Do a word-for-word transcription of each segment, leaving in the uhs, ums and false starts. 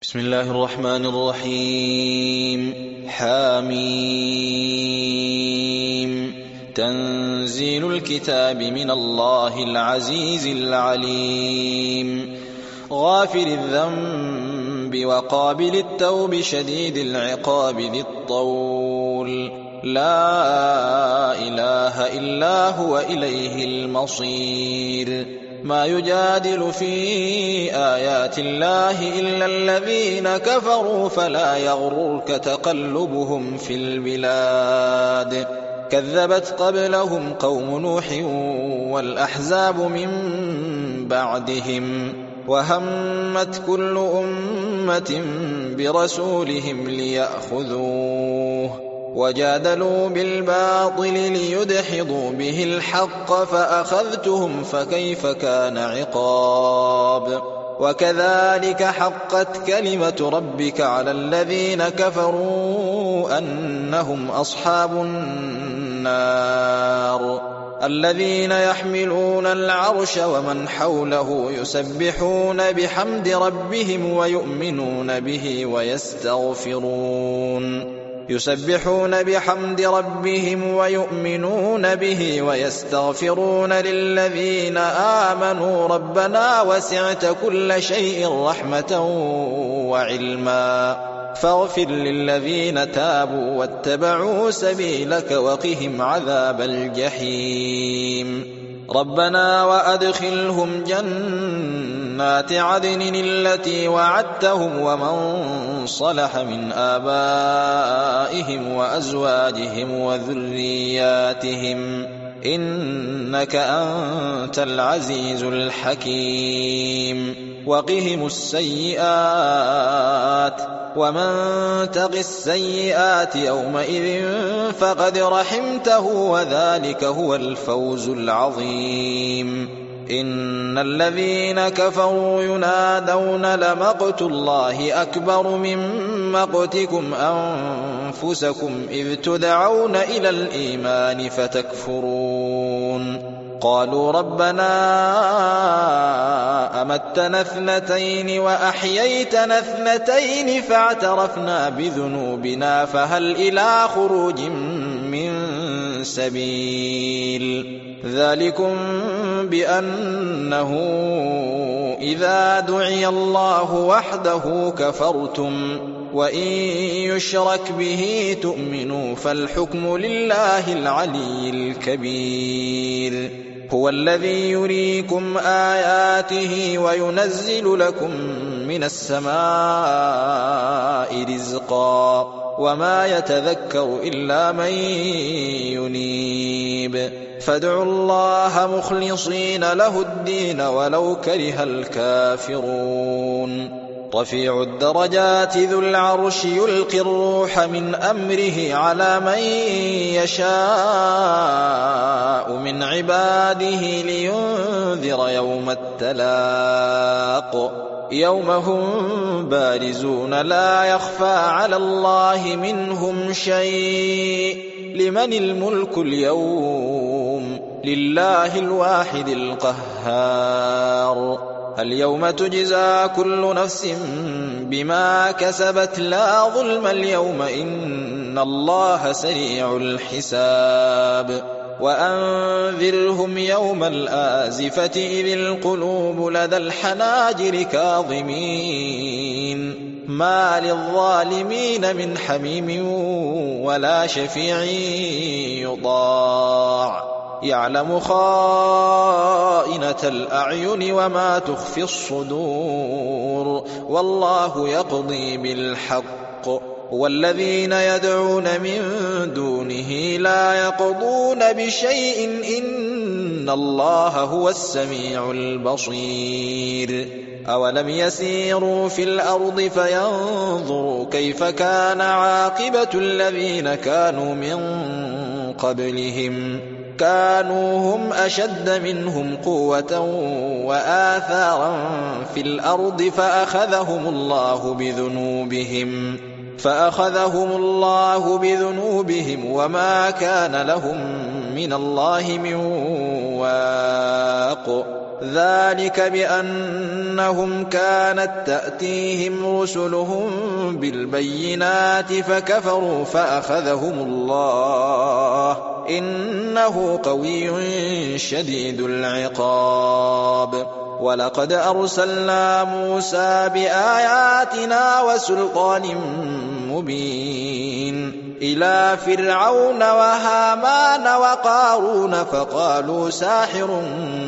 بسم الله الرحمن الرحيم. حاميم. تنزيل الكتاب من الله العزيز العليم. غافر الذنب وقابل التوب شديد العقاب ذي الطول. لا إله إلا هو إليه المصير. ما يجادل في آيات الله إلا الذين كفروا فلا يغررك تقلبهم في البلاد. كذبت قبلهم قوم نوح والأحزاب من بعدهم وهمت كل أمة برسولهم ليأخذوه وجادلوا بالباطل ليدحضوا به الحق فأخذتهم فكيف كان عقاب. وكذلك حقت كلمة ربك على الذين كفروا أنهم أصحاب النار. الذين يحملون العرش ومن حوله يسبحون بحمد ربهم ويؤمنون به ويستغفرون يسبحون بحمد ربهم ويؤمنون به ويستغفرون للذين آمنوا ربنا وسعت كل شيء رحمة وعلما فاغفر للذين تابوا واتبعوا سبيلك وقهم عذاب الجحيم. ربنا وأدخلهم جنات عدن التي وعدتهم ومن صلح من آبائهم وأزواجهم وذرياتهم إنك أنت العزيز الحكيم. وقهم السيئات ومن تق السيئات يومئذ فقد رحمته وذلك هو الفوز العظيم. إن الذين كفروا ينادون لمقت الله أكبر من مقتكم أنفسكم إذ تدعون إلى الإيمان فتكفرون. قالوا ربنا أمتنا اثنتين وأحييتنا اثنتين فاعترفنا بذنوبنا فهل إلى خروج من سبيل. ذلكم بأنه إذا دعي الله وحده كفرتم وإن يشرك به تؤمنوا فالحكم لله العلي الكبير. هو الذي يريكم آياته وينزل لكم من السماء رزقا وما يتذكر إلا من ينيب. فادعوا الله مخلصين له الدين ولو كره الكافرون. رفيع الدرجات ذو العرش يلقي الروح من أمره على من يشاء من عباده لينذر يوم التلاق. يوم هم بارزون لا يخفى على الله منهم شيء. لمن الملك اليوم؟ لله الواحد القهار. اليوم تجزى كل نفس بما كسبت لا ظلم اليوم إن الله سريع الحساب. وأنذرهم يوم الآزفة إذ القلوب لدى الحناجر كاظمين ما للظالمين من حميم ولا شفيع يطاع. يعلم خائنة الأعين وما تخفي الصدور والله يقضي بالحق. والذين يدعون من دونه لا يقضون بشيء إن الله هو السميع البصير. أولم يسيروا في الأرض فينظروا كيف كان عاقبة الذين كانوا من قبلهم كانوا هم أشد منهم قوة وآثارا في الأرض فأخذهم الله بذنوبهم فأخذهم الله بذنوبهم وما كان لهم من الله من واق. ذلك بأنهم كانت تأتيهم رسلهم بالبينات فكفروا فأخذهم الله إنه قوي شديد العقاب. ولقد أرسلنا موسى بآياتنا وسلطان مبين إلى فرعون وهامان وقارون فقالوا ساحر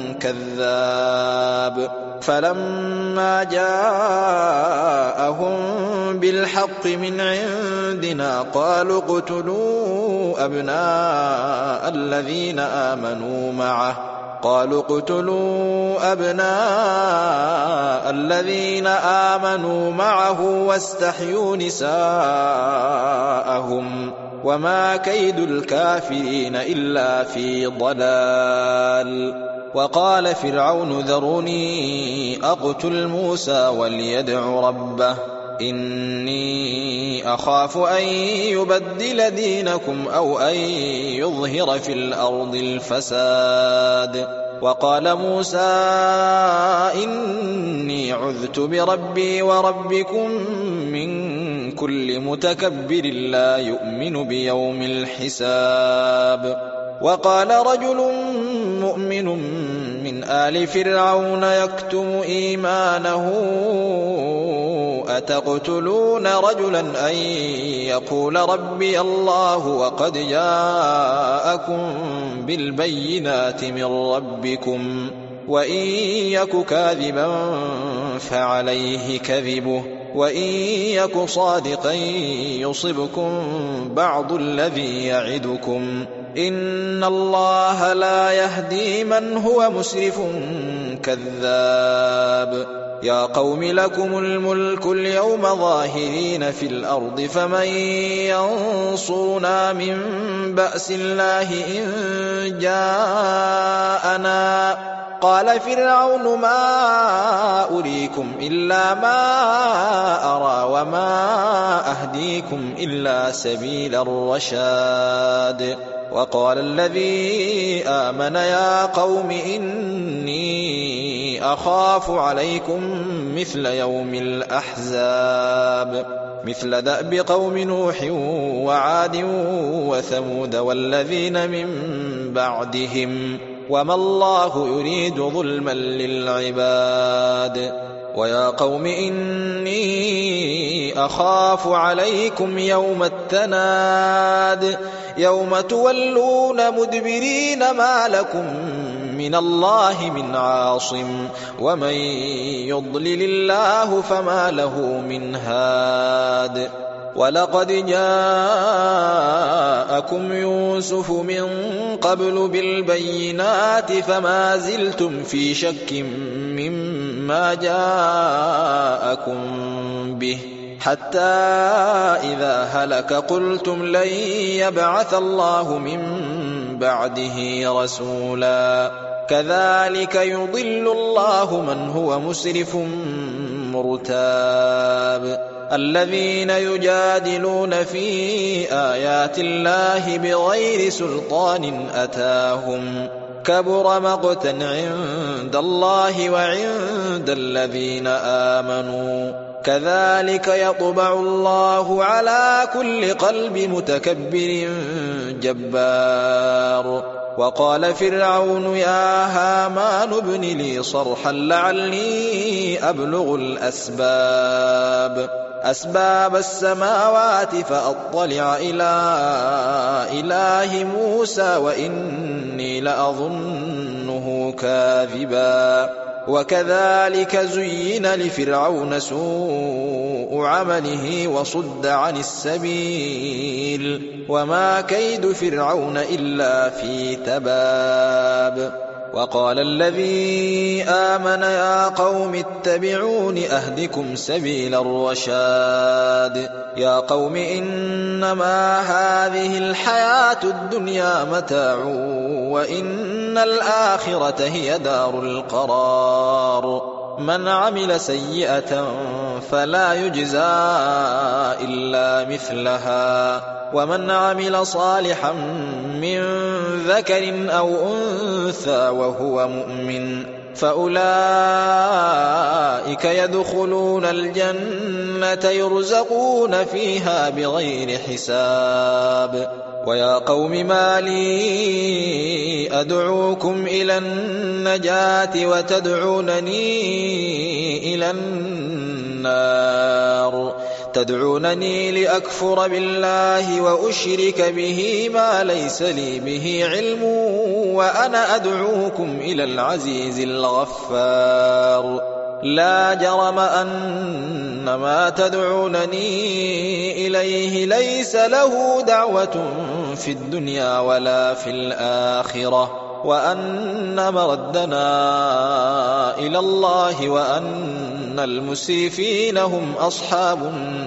كذاب. فلما جاءهم بالحق من عندنا قالوا اقتلوا أبناء الذين آمنوا معه قالوا اقتلوا أبناء الذين آمنوا معه واستحيوا نساءهم وما كيد الكافرين إلا في ضلال. وقال فرعون ذروني أقتل موسى وليدع ربه إني أخاف أن يبدل دينكم أو أن يظهر في الأرض الفساد. وقال موسى إني عذت بربي وربكم من كل متكبر لا يؤمن بيوم الحساب. وقال رجل مؤمن من آل فرعون يكتم إيمانه أتقتلون رجلا أن يقول ربي الله وقد جاءكم بالبينات من ربكم وإن يك كاذبا فعليه كذبه وإن يك صادقا يصبكم بعض الذي يعدكم إن الله لا يهدي من هو مسرف كذاب. يا قوم لكم الملك اليوم ظاهرين في الأرض فمن ينصرنا من بأس الله إن جاءنا. قال فرعون ما أريكم إلا ما أرى وما أهديكم إلا سبيل الرشاد. وقال الذي آمن يا قوم إني أخاف عليكم مثل يوم الأحزاب مثل دأب قوم نوح وعاد وثمود والذين من بعدهم وما الله يريد ظلما للعباد. ويا قوم إني أخاف عليكم يوم التناد يوم تولون مدبرين ما لكم من الله من عاصم ومن يضلل الله فما له من هاد. ولقد جاءكم يوسف من قبل بالبينات فما زلتم في شك مما جاءكم به حتى إذا هلك قلتم لن يبعث الله من بعده رسولا كذلك يضل الله من هو مسرف مرتاب. الذين يجادلون في آيات الله بغير سلطان أتاهم كبر مقتا عند الله وعند الذين آمنوا كذلك يطبع الله على كل قلب متكبر جبار. وقال فرعون يا هامان ابن لي صرحا لعلي أبلغ الأسباب أسباب السماوات فأطلع إلى إله موسى وإني لأظنه كاذبا. وكذلك زين لفرعون سوء عمله وصد عن السبيل وما كيد فرعون إلا في تباب. وقال الذي آمن يا قوم اتبعون أهدكم سبيل الرشاد. يا قوم إنما هذه الحياة الدنيا متاع وإن الآخرة هي دار القرار. من عمل سيئة فلا يجزى إلا مثلها ومن عمل صالحا من ذكر أو أنثى وهو مؤمن فأولئك يدخلون الجنة يرزقون فيها بغير حساب. ويا قوم ما لي أدعوكم إلى النجاة وتدعونني إلى النار تدعونني لأكفر بالله وأشرك به ما ليس لي به علم وأنا أدعوكم إلى العزيز الغفار. لا جرم أن ما تدعونني إليه ليس له دعوة في الدنيا ولا في الآخرة وأن مردنا إلى الله وأن المسرفين هم أصحاب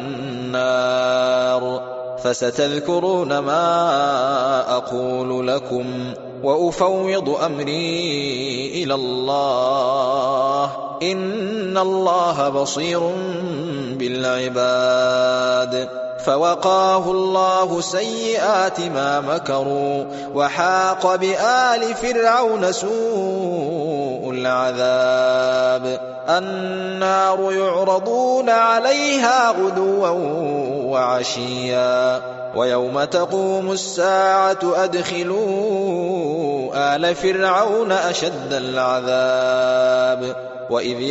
النار. فستذكرون ما أقول لكم وأفوض أمري إلى الله إن الله بصير بالعباد. فوقاه الله سيئات ما مكروا وحاق بآل فرعون سوء العذاب. النار يعرضون عليها غدوا وعشيا ويوم تقوم الساعة أدخلوا آل فرعون أشد العذاب. وإذ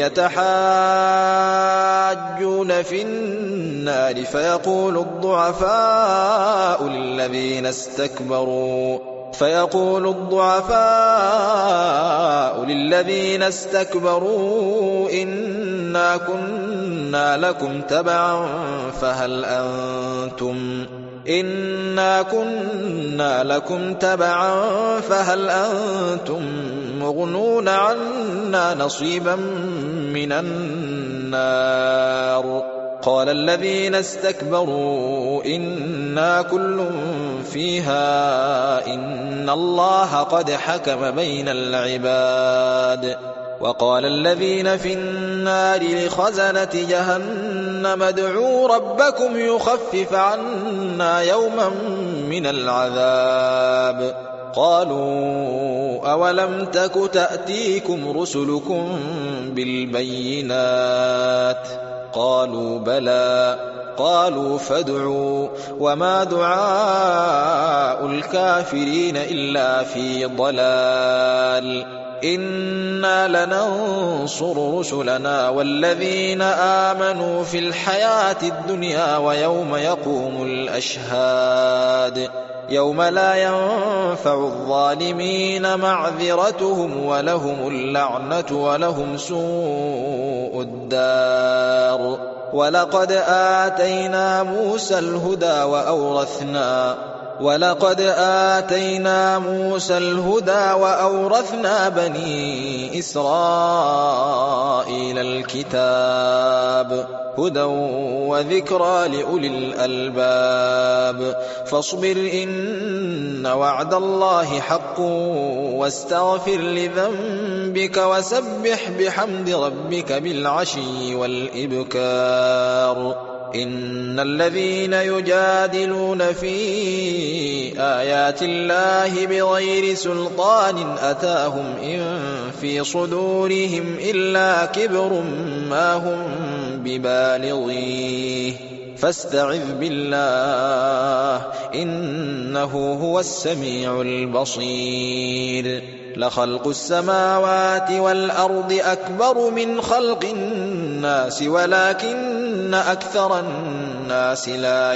يتحاجون في النار فيقول الضعفاء للذين استكبروا فيقول الضعفاء للذين استكبروا إنا كنا لكم تبعا فهل أنتم إنا كنا لكم تبعا فهل أنتم مغنون عنا نصيبا من النار. قال الذين استكبروا إنا كل فيها إن الله قد حكم بين العباد. وقال الذين في النار لخزنة جهنم ادعوا ربكم يخفف عنا يوما من العذاب. قالوا أولم تك تأتيكم رسلكم بالبينات قالوا بلى قالوا فادعوا وما دعاء الكافرين إلا في ضلال. إنا لننصر رسلنا والذين آمنوا في الحياة الدنيا ويوم يقوم الأشهاد يوم لا ينفع الظالمين معذرتهم ولهم اللعنة ولهم سوء الدار. ولقد آتينا موسى الهدى وأورثنا ولقد آتينا موسى الهدى وأورثنا بني إسرائيل الكتاب هدى وذكرى لأولي الألباب. فاصبر إن وعد الله حق واستغفر لذنبك وسبح بحمد ربك بالعشي والإبكار. إن الذين يجادلون في آيات الله بغير سلطان أتاهم إن في صدورهم إلا كبر ما هم ببالغيه فاستعذ بالله إنه هو السميع البصير. لخلق السماوات والأرض أكبر من خلق الناس ولكن أكثر الناس لا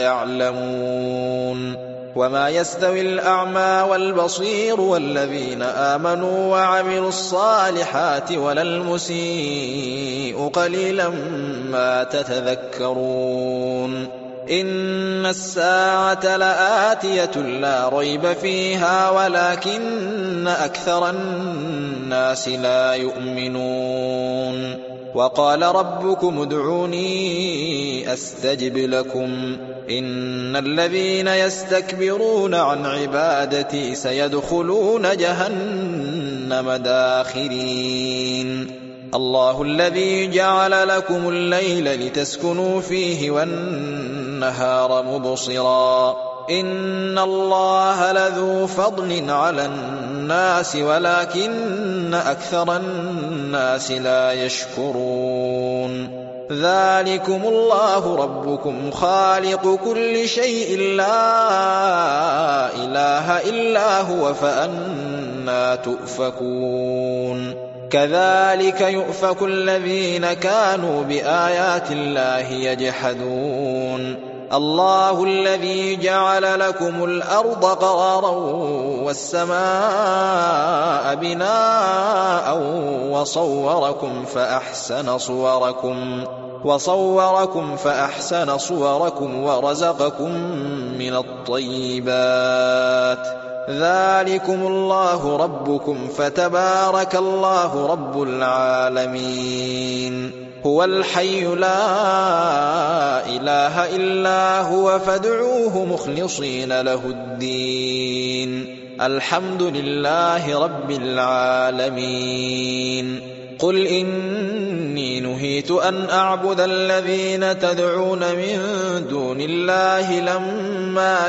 يعلمون. وما يستوي الأعمى والبصير والذين آمنوا وعملوا الصالحات ولا المسيء قليلا ما تتذكرون. إن الساعة لآتية لا ريب فيها ولكن أكثر الناس لا يؤمنون. وقال ربكم ادعوني أستجب لكم إن الذين يستكبرون عن عبادتي سيدخلون جهنم داخرين. الله الذي جعل لكم الليل لتسكنوا فيه والنهار مبصرا إن الله لذو فضل على الناس ولكن أكثر الناس لا يشكرون ذلكم الله ربكم خالق كل شيء لا إله إلا هو فأنى تؤفكون كذلك يؤفك الذين كانوا بآيات الله يجحدون الله الذي جعل لكم الأرض قرارا والسماء بناء وصوركم فأحسن صوركم وصوركم فأحسن صوركم ورزقكم من الطيبات ذلكم الله ربكم فتبارك الله رب العالمين هو الحي لا إله إلا هو فادعوه مخلصين له الدين الحمد لله رب العالمين قل إني نهيت أن أعبد الذين تدعون من دون الله لما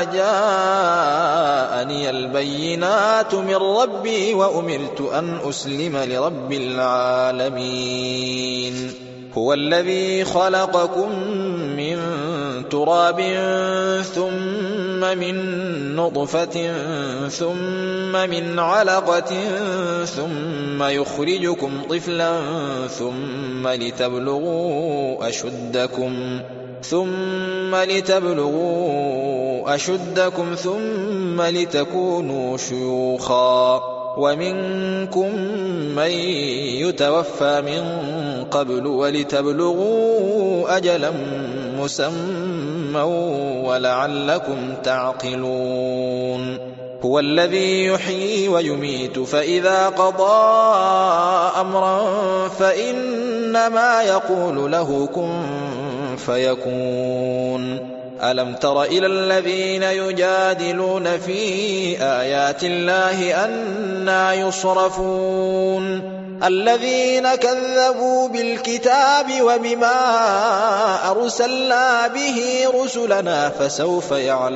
جاءني البينات من ربي وأمرت أن أسلم لرب العالمين هو الذي خلقكم من تراب ثم من نطفة ثم من علقة ثم يخرجكم طفلا ثم لتبلغوا أشدكم ثم لتبلغوا أشدكم ثم لتكونوا شيوخا ومنكم من يتوفى من قبل ولتبلغوا أجلا مسمى ولعلكم تعقلون هو الذي يحيي ويميت فإذا قضى أمرا فإنما يقول له كن فيكون ألم تر إلى الذين يجادلون في آيات الله أنى يصرفون الذين كذبوا بالكتاب وبما أرسلنا به رسلنا فسوف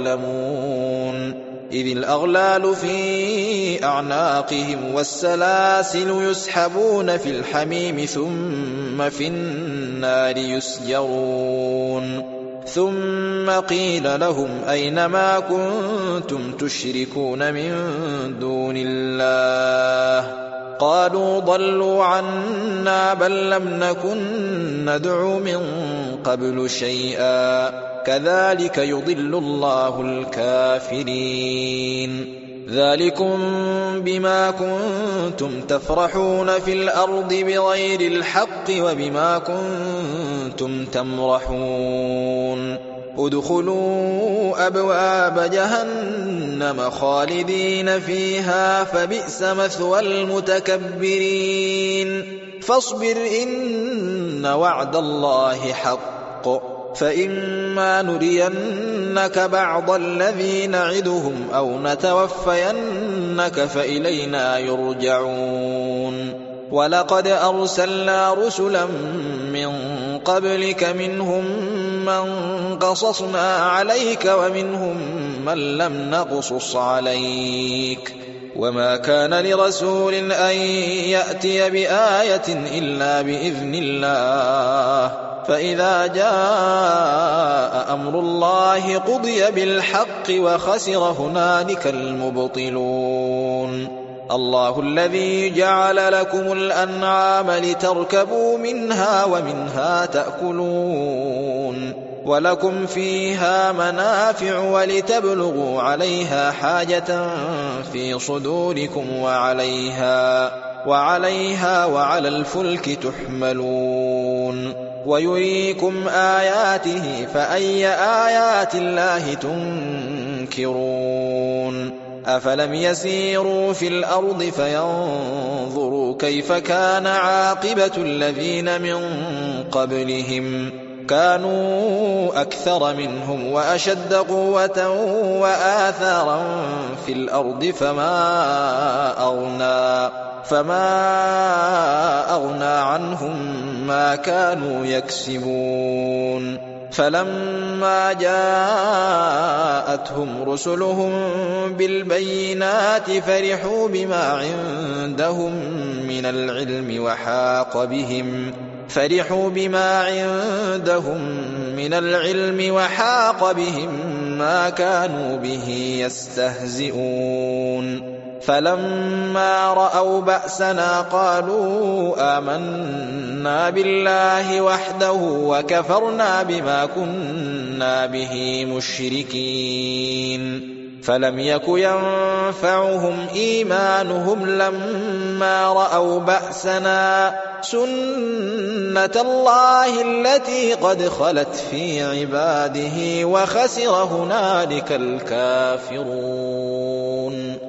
يعلمون إذ الأغلال في أعناقهم والسلاسل يسحبون في الحميم ثم في النار يسجرون ثم قيل لهم أين ما كنتم تشركون من دون الله قالوا ضلوا عنا بل لم نكن ندعو من قبل شيئا كذلك يضل الله الكافرين ذلكم بما كنتم تفرحون في الأرض بغير الحق وبما كنتم تمرحون ادخلوا أبواب جهنم خالدين فيها فبئس مثوى المتكبرين فاصبر إن وعد الله حق فإما نرينك بعض الذي نعدهم أو نتوفينك فإلينا يرجعون ولقد أرسلنا رسلا من قبلك منهم من قصصنا عليك ومنهم من لم نقصص عليك وما كان لرسول أن يأتي بآية إلا بإذن الله فإذا جاء أمر الله قضي بالحق وخسر هنالك المبطلون الله الذي جعل لكم الأنعام لتركبوا منها ومنها تأكلون ولكم فيها منافع ولتبلغوا عليها حاجة في صدوركم وعليها وعليها وعلى الفلك تحملون ويريكم آياته فأي آيات الله تنكرون أفلم يسيروا في الأرض فينظروا كيف كان عاقبة الذين من قبلهم كانوا أكثر منهم وأشد قوة وآثارا في الأرض فما أغنى فما أغنى عنهم ما كانوا يكسبون فلما جاءتهم رسلهم بالبينات فرحوا بما عندهم من العلم وحاق بهم فرحوا بما عندهم من العلم وحاق بهم ما كانوا به يستهزئون فلما رأوا بأسنا قالوا آمنا بالله وحده وكفرنا بما كنا به مشركين فلم يك ينفعهم إيمانهم لما رأوا بأسنا سنة الله التي قد خلت في عباده وخسر هنالك الكافرون.